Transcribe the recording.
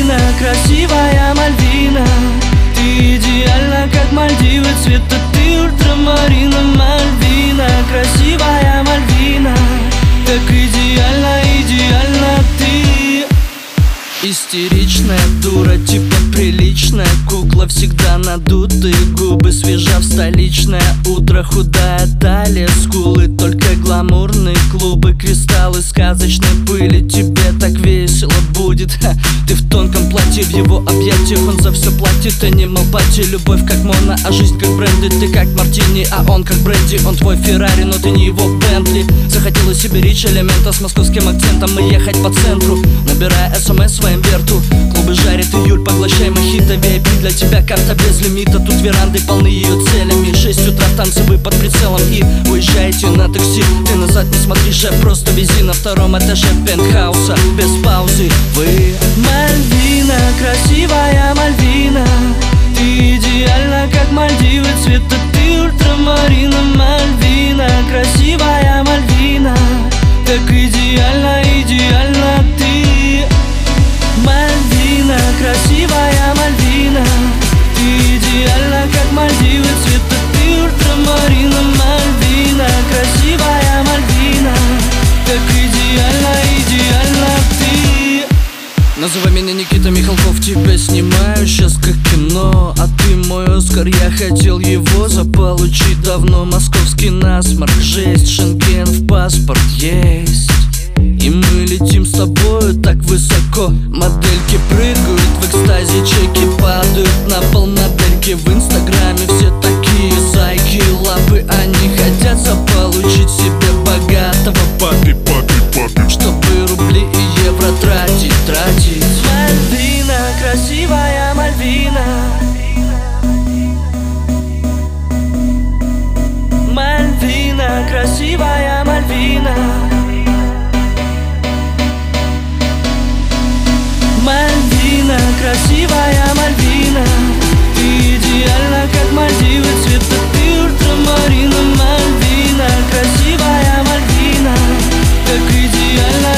Мальвина, красивая Мальвина, ты идеальна, как Мальдивы, цвета ты ультрамарина. Мальвина, красивая Мальвина, так идеально, идеально ты. Истеричная дура, типа приличная кукла, всегда надутые губы, свежа в столичное утро, худая талия, скулы, только гламурные клубы, кристаллы сказочной пыли. Тебе так весело будет, ты в тонком платье, в его объятиях он за все платит. Анимал пати, любовь как Мона, а жизнь как бренды. Ты как Мартини, а он как бренди. Он твой Феррари, но ты не его Бентли. Захотела себе рич элемента с московским акцентом и ехать по центру, набирая смс своим верту. Клубы жарит июль, поглощай мохито, VIP для тебя карта без лимита. Тут веранды полны ее целями, 6 утра танцы, вы под прицелом и уезжаете на такси. Ты назад не смотри, шеф, просто вези на втором этаже пентхауса без паузы. Вы Мальвина, красивая Мальвина, ты идеальна, как Мальдивы, цвета ты ультрамарина. Мальвина, красивая Мальвина, так идеально, идеально ты. Мальвина, красивая Мальвина, ты идеальна, как Мальдивы, цвета ты ультрамарина. Мальвина, красивая Мальвина, так идеально, идеально ты. Называй меня Никита Михалков, тебя снимаю сейчас как кино. А ты мой Оскар, я хотел его заполучить давно. Московский насморк, жесть, шенген в паспорт есть. И мы летим с тобою так высоко. Модельки прыгают в экстазе, чеки падают на пол. Модельки в инстаграме все такие зайки, лапы. Они хотят заполучить себе богатого папи, чтобы рубли и евро тратить. Мальвина, красивая Мальвина, Мальвина, красивая Мальвина, Мальвина, красивая Мальвина, ты идеальна, как Мальдивы, цвета ты ультрамарина. Мальвина, красивая Мальвина, так идеально,